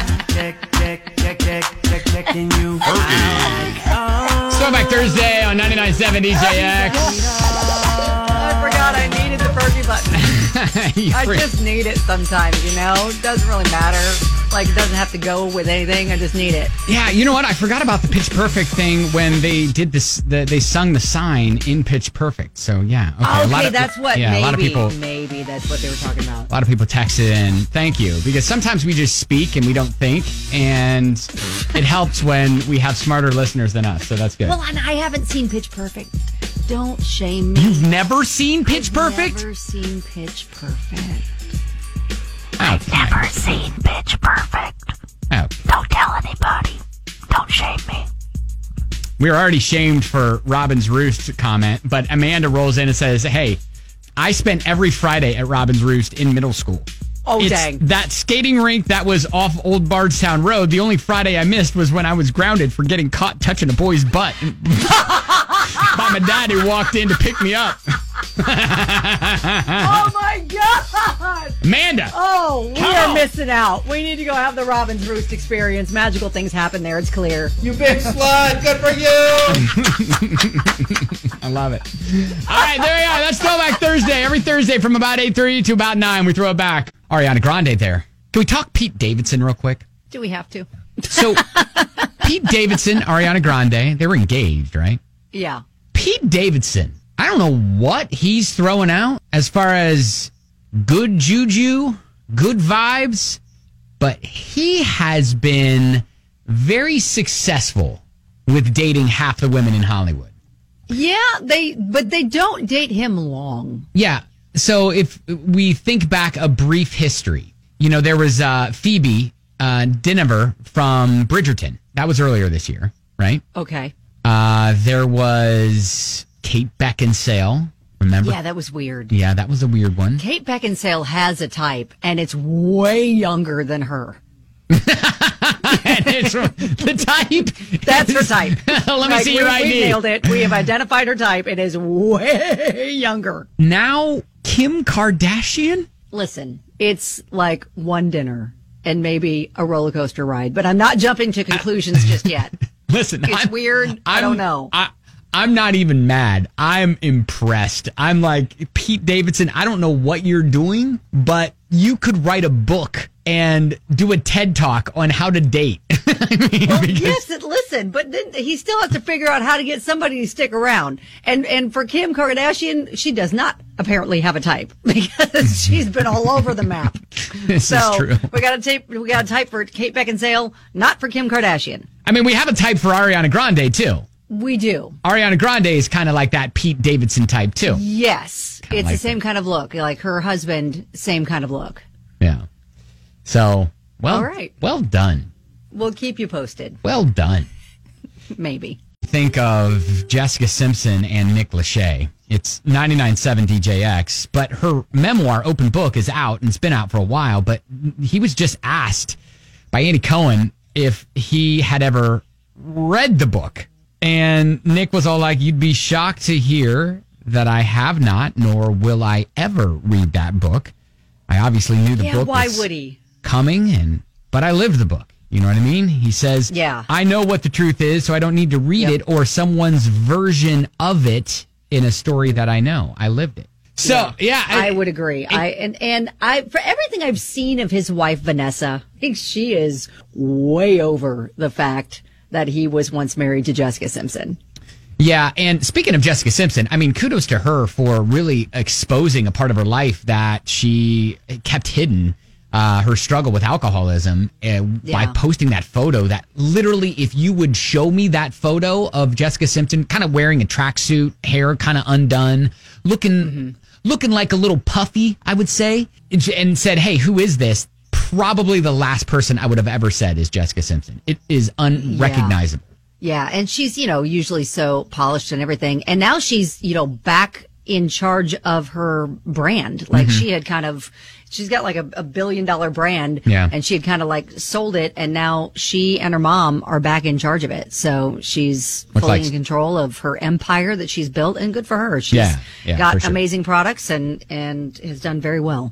Checking you. Fergie. Throwback Thursday on 99.7 DJX. I forgot I needed the Fergie button. I just need it sometimes, you know? It doesn't really matter. Like, it doesn't have to go with anything. I just need it. Yeah, you know what? I forgot about the Pitch Perfect thing when they did this. They sung the sign in Pitch Perfect. So, yeah. Okay, that's what. Yeah, maybe, a lot of people. Maybe that's what they were talking about. A lot of people texted in, thank you. Because sometimes we just speak and we don't think. And it helps when we have smarter listeners than us. So that's good. Well, and I haven't seen Pitch Perfect. Don't shame me. You've never seen Pitch Perfect? I've never seen Pitch Perfect. I've never seen Pitch Perfect. Oh. Don't tell anybody. Don't shame me. We were already shamed for Robin's Roost comment, but Amanda rolls in and says, hey, I spent every Friday at Robin's Roost in middle school. Oh, dang. That skating rink that was off Old Bardstown Road, the only Friday I missed was when I was grounded for getting caught touching a boy's butt by my dad who walked in to pick me up. Oh, my God. Amanda. Oh, we are missing out. We need to go have the Robin's Roost experience. Magical things happen there. It's clear. You big slut. Good for you. I love it. All right, there we are. That's Throwback Thursday. Every Thursday from about 8:30 to about 9, we throw it back. Ariana Grande there. Can we talk Pete Davidson real quick? Do we have to? So, Pete Davidson, Ariana Grande, they were engaged, right? Yeah. Pete Davidson, I don't know what he's throwing out as far as good juju, good vibes, but he has been very successful with dating half the women in Hollywood. Yeah, but they don't date him long. Yeah. So if we think back a brief history, you know, there was Phoebe Dynevor from Bridgerton. That was earlier this year, right? Okay. There was Kate Beckinsale. Remember? Yeah, that was weird. Yeah, that was a weird one. Kate Beckinsale has a type, and it's way younger than her. And it's the type. That's her type. Let me see your ID. We nailed it. We have identified her type. It is way younger. Now, Kim Kardashian? Listen, it's like one dinner, and maybe a roller coaster ride. But I'm not jumping to conclusions just yet. Listen, it's weird. I don't know. I'm not even mad. I'm impressed. I'm like, Pete Davidson, I don't know what you're doing, but you could write a book and do a TED Talk on how to date. Yes, listen, but then he still has to figure out how to get somebody to stick around. And for Kim Kardashian, she does not apparently have a type because she's been all over the map. This is true. We got a type for Kate Beckinsale, not for Kim Kardashian. I mean, we have a type for Ariana Grande too. We do. Ariana Grande is kind of like that Pete Davidson type too. Yes, Kinda it's like the same kind of look. Like her husband, same kind of look. Yeah. So, all right. Well done. We'll keep you posted. Well done. Maybe. Think of Jessica Simpson and Nick Lachey. It's 99.7 DJX, but her memoir, Open Book, is out and it's been out for a while, but he was just asked by Andy Cohen if he had ever read the book. And Nick was all like, you'd be shocked to hear that I have not, nor will I ever read that book. I obviously knew the book why was would he? coming, but I lived the book. You know what I mean? He says, yeah. I know what the truth is, so I don't need to read it or someone's version of it in a story that I know. I lived it. So, yeah. I would agree. And for everything I've seen of his wife, Vanessa, I think she is way over the fact that he was once married to Jessica Simpson. Yeah, and speaking of Jessica Simpson, I mean, kudos to her for really exposing a part of her life that she kept hidden, her struggle with alcoholism, by posting that photo that literally, if you would show me that photo of Jessica Simpson kind of wearing a tracksuit, hair kind of undone, looking like a little puffy, I would say, and said, hey, who is this? Probably the last person I would have ever said is Jessica Simpson. It is unrecognizable. Yeah, and she's, usually so polished and everything. And now she's, back in charge of her brand. Like she had she's got like a $1 billion brand. Yeah. And she had kind of like sold it. And now she and her mom are back in charge of it. So she's fully in control of her empire that she's built, and good for her. She's got amazing products and has done very well.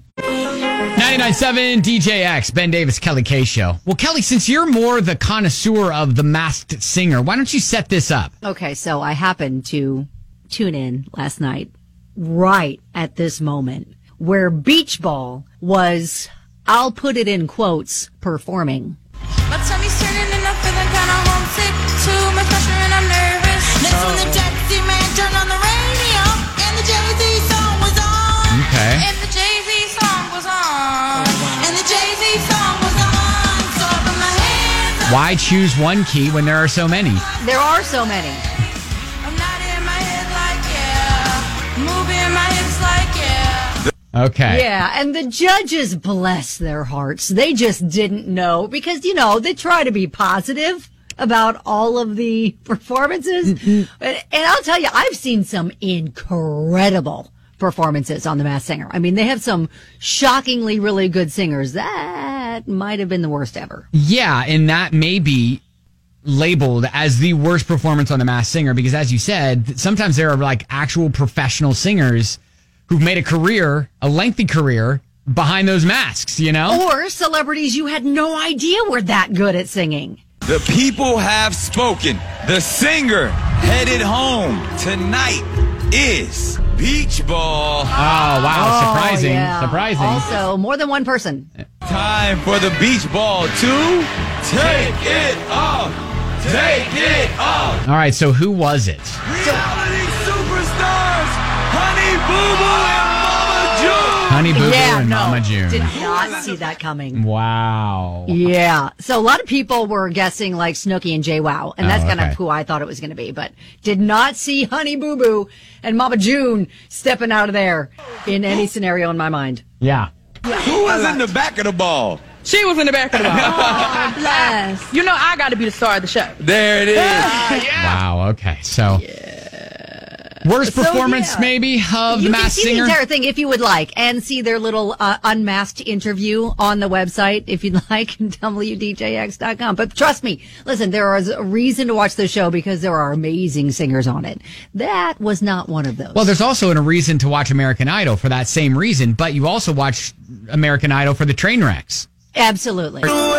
99.7 DJX, Ben Davis, Kelly K Show. Well, Kelly, since you're more the connoisseur of The Masked Singer, why don't you set this up? Okay, so I happened to tune in last night, right at this moment, where Beach Ball was, I'll put it in quotes, performing. My tummy's turning and I'm feeling kind of homesick. Too much pressure and I'm nervous. That's when the taxi man turned on the radio and the Jay-Z song was on. Okay. And the Jay-Z song was on. And the Jay-Z song was on. So I put my hands up. Why choose one key when there are so many? There are so many. I'm nodding my head like yeah. Moving my hips like yeah. Okay. Yeah, and the judges, bless their hearts, they just didn't know because, they try to be positive about all of the performances. And I'll tell you, I've seen some incredible performances on The Masked Singer. I mean, they have some shockingly really good singers. That might have been the worst ever. Yeah, and that may be labeled as the worst performance on The Masked Singer because, as you said, sometimes there are like actual professional singers who've made a career, a lengthy career, behind those masks, Or celebrities you had no idea were that good at singing. The people have spoken. The singer headed home tonight is Beach Ball. Oh, wow. Surprising. Yeah. Surprising. Also, more than one person. Time for the Beach Ball to take it off. Take it off. All right, so who was it? Reality superstars, Honey Boo Boo and Mama June. Honey Boo Boo and Mama June. Did not see that coming. Wow. Yeah. So a lot of people were guessing like Snooki and JWoww, and that's kind okay. of who I thought it was going to be, but did not see Honey Boo Boo and Mama June stepping out of there in any scenario in my mind. Yeah. Who was in the back of the ball? She was in the back of the ball. Oh, bless. I got to be the star of the show. There it is. Wow. Okay. So, worst performance maybe of The Masked Singer. You can see the entire thing if you would like, and see their little unmasked interview on the website if you'd like, WDJX.com. But trust me, listen, there is a reason to watch the show because there are amazing singers on it. That was not one of those. Well, there's also a reason to watch American Idol for that same reason, but you also watch American Idol for the train wrecks. Absolutely.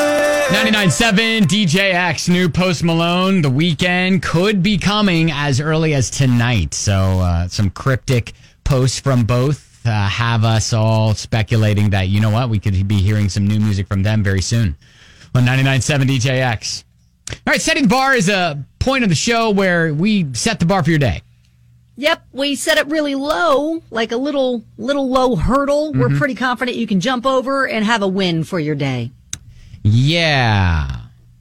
99.7 DJX, new Post Malone. The weekend could be coming as early as tonight. So some cryptic posts from both have us all speculating that, you know what, we could be hearing some new music from them very soon on 99.7 DJX. All right, setting the bar is a point of the show where we set the bar for your day. Yep, we set it really low, like a little low hurdle. We're pretty confident you can jump over and have a win for your day. Yeah.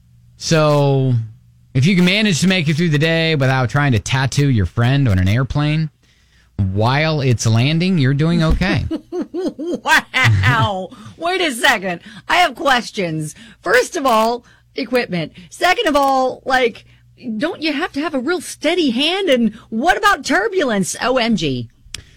So if you can manage to make it through the day without trying to tattoo your friend on an airplane while it's landing, you're doing okay. Wow. Wait a second. I have questions. First of all, equipment. Second of all, like, don't you have to have a real steady hand? And what about turbulence? OMG.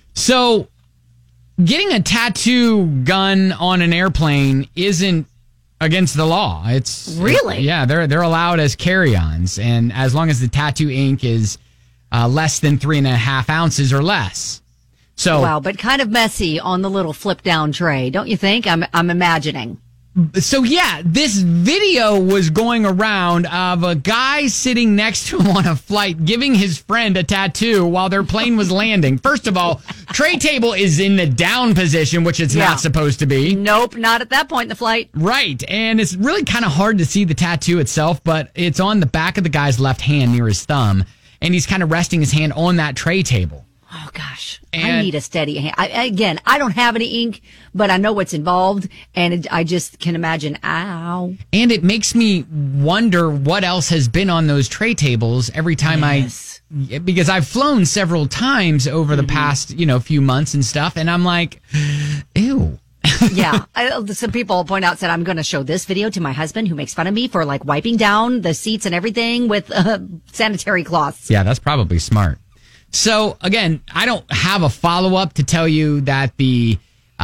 So getting a tattoo gun on an airplane isn't against the law. It's really? Yeah, they're allowed as carry-ons, and as long as the tattoo ink is less than 3.5 ounces or less. So wow, but kind of messy on the little flip down tray, don't you think? I'm imagining. So yeah, this video was going around of a guy sitting next to him on a flight giving his friend a tattoo while their plane was landing. First of all, tray table is in the down position, which it's not supposed to be. Nope, not at that point in the flight. Right, and it's really kind of hard to see the tattoo itself, but it's on the back of the guy's left hand near his thumb, and he's kind of resting his hand on that tray table. Oh, gosh. I need a steady hand. I don't have any ink, but I know what's involved, and I just can imagine, ow. And it makes me wonder what else has been on those tray tables every time because I've flown several times over the past, few months and stuff, and I'm like, ew. Yeah. Some people point out, said, I'm going to show this video to my husband who makes fun of me for like wiping down the seats and everything with sanitary cloths. Yeah, that's probably smart. So, again, I don't have a follow-up to tell you that the,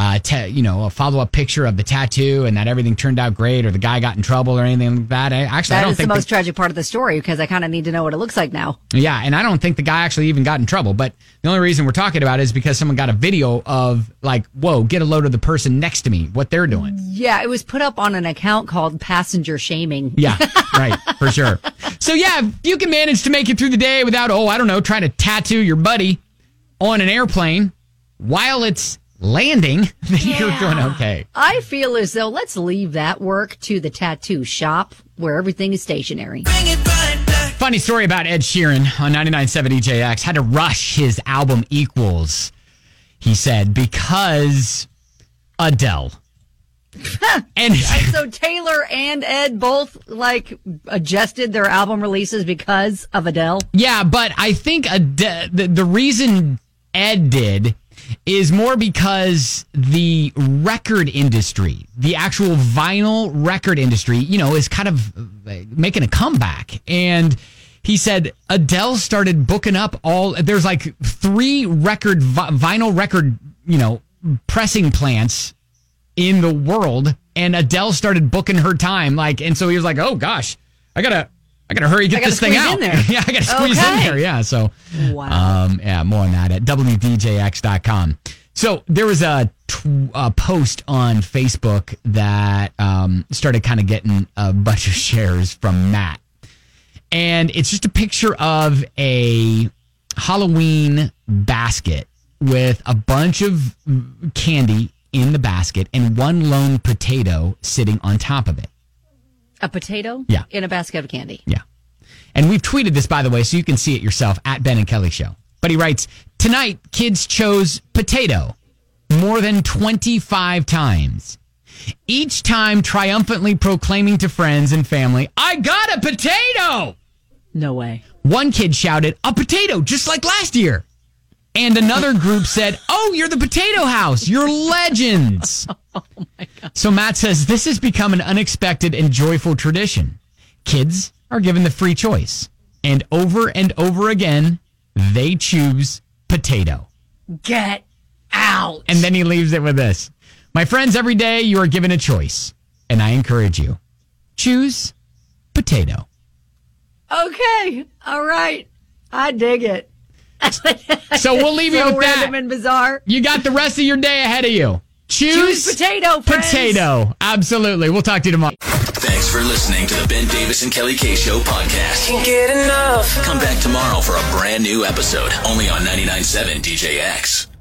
a follow-up picture of the tattoo and that everything turned out great or the guy got in trouble or anything like that. I don't think the most tragic part of the story because I kind of need to know what it looks like now. Yeah, and I don't think the guy actually even got in trouble. But the only reason we're talking about it is because someone got a video of, like, whoa, get a load of the person next to me, what they're doing. Yeah, it was put up on an account called Passenger Shaming. Yeah, right, for sure. So, yeah, if you can manage to make it through the day without, trying to tattoo your buddy on an airplane while it's landing, then you're doing okay. I feel as though let's leave that work to the tattoo shop where everything is stationary. Funny story about Ed Sheeran on 99.7 EJX. Had to rush his album Equals, he said, because Adele. And so Taylor and Ed both adjusted their album releases because of Adele. Yeah, but I think the reason Ed did is more because the record industry, the actual vinyl record industry, is kind of making a comeback. And he said Adele started booking up there's like 3 vinyl record, pressing plants in the world, and Adele started booking her time. And so he was like, oh gosh, I gotta hurry, get this thing out. Yeah, I gotta squeeze in there. Yeah, so wow. More on that at WDJX.com. So there was a post on Facebook that started kind of getting a bunch of shares from Matt. And it's just a picture of a Halloween basket with a bunch of candy in the basket and one lone potato sitting on top of it. A potato? Yeah. In a basket of candy. Yeah. And we've tweeted this, by the way, so you can see it yourself at Ben and Kelly Show. But he writes, tonight, kids chose potato more than 25 times. Each time triumphantly proclaiming to friends and family, I got a potato! No way. One kid shouted, a potato, just like last year. And another group said, oh, you're the Potato House. You're legends. Oh, my God. So Matt says, this has become an unexpected and joyful tradition. Kids are given the free choice. And over again, they choose potato. Get out. And then he leaves it with this. My friends, every day you are given a choice. And I encourage you. Choose potato. Okay. All right. I dig it. So we'll leave you with that. Random and bizarre. You got the rest of your day ahead of you. Choose potato, friends. Potato. Absolutely. We'll talk to you tomorrow. Thanks for listening to the Ben Davis and Kelly K Show podcast. Can't get enough. Come back tomorrow for a brand new episode, only on 99.7 DJX.